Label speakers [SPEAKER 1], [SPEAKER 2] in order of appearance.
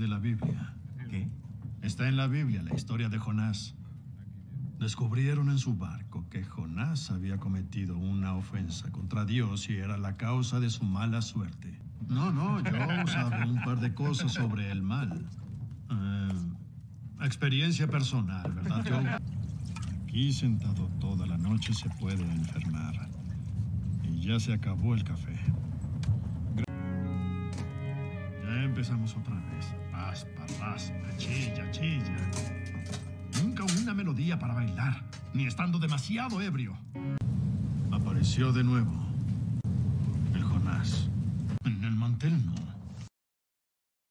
[SPEAKER 1] de la Biblia.
[SPEAKER 2] ¿Qué?
[SPEAKER 1] Está en la Biblia la historia de Jonás. Descubrieron en su barco que Jonás había cometido una ofensa contra Dios y era la causa de su mala suerte. No, yo sabía un par de cosas sobre el mal. Experiencia personal, ¿verdad, Joe? Aquí sentado toda la noche se puede enfermar. Y ya se acabó el café. Ya empezamos otra vez. Raspa, raspa, chilla, chilla. Nunca una melodía para bailar, ni estando demasiado ebrio. Apareció de nuevo el Jonás. En el mantel no.